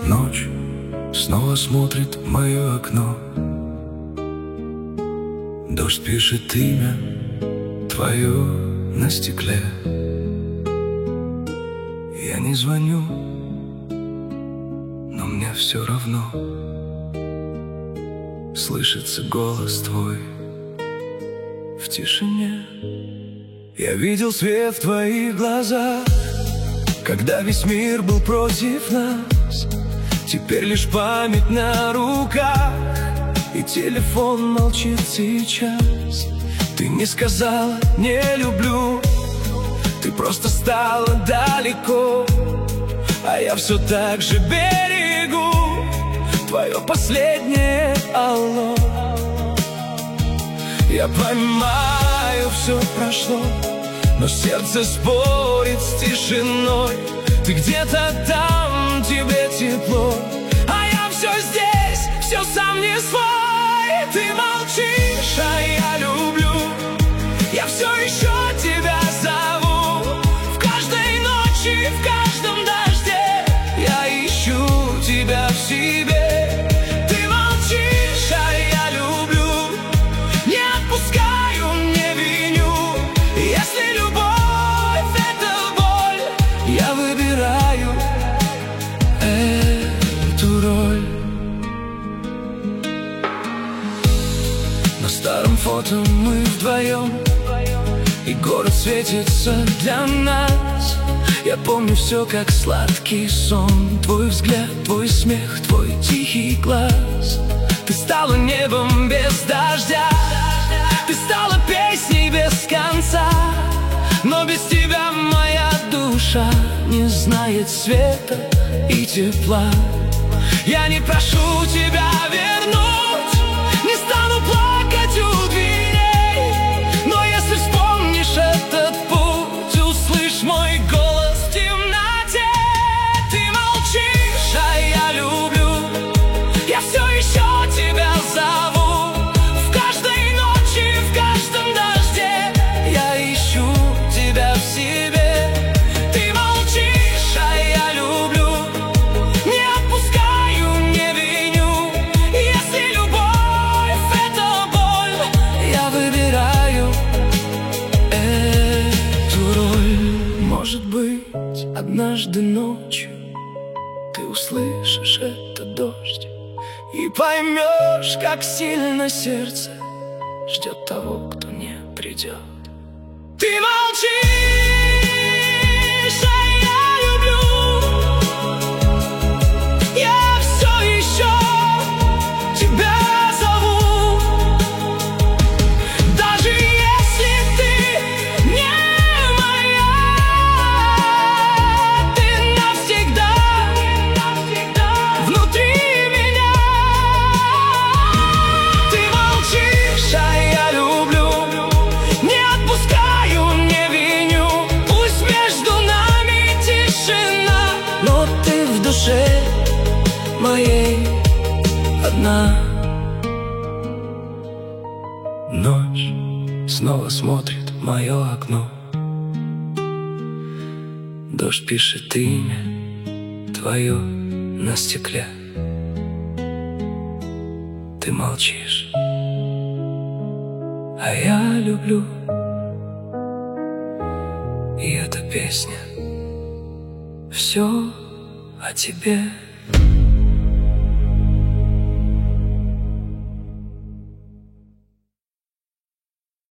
Ночь снова смотрит в мое окно. Дождь пишет имя твое на стекле. Я не звоню, но мне все равно. Слышится голос твой в тишине. Я видел свет в твоих глазах, когда весь мир был против нас. Теперь лишь память на руках, и телефон молчит сейчас. Ты не сказала «не люблю», ты просто стала далеко, а я все так же берегу твое последнее алло. Я понимаю, все прошло, но сердце спорит с тишиной. Ты где-то там, тебе тепло, а я все здесь, все сам не свой. Ты молчишь, а я люблю, я все еще тебя зову. В каждой ночи, в каждом дожде я ищу тебя в себе. Ты молчишь, а я люблю, не отпускаю, не виню. Если любовь — это боль, я выбираю эту роль. На старом фото мы вдвоем, и город светится для нас. Я помню все, как сладкий сон. Твой взгляд, твой смех, твой тихий глаз. Ты стала небом без дождя, ты стала песней без конца. Но без тебя моя душа не знает света и тепла. Я не прошу тебя вернуть, не стану плакать у дверей, но если вспомнишь этот путь, услышь мой голос в темноте. Ты молчишь, а я люблю, я все еще тебя зову. В каждой ночи, в каждом дожде я ищу тебя в себе. Ты молчишь, а я люблю, не отпускаю, не виню. Если любовь — это боль, я выбираю эту роль. Может быть, однажды ночью ты услышишь этот дождь и поймешь, как сильно сердце ждет того, кто не придет. Ты молчишь, а я люблю, я все еще тебя зову. Даже если ты не моя, ты навсегда внутри меня. Ты молчишь, а я люблю, не отпускаю, не виню. Пусть между нами тишина, но ты в душе моей одна. Ночь снова смотрит в мое окно. Дождь пишет имя твое на стекле. Ты молчишь, а я люблю, и эта песня все о тебе.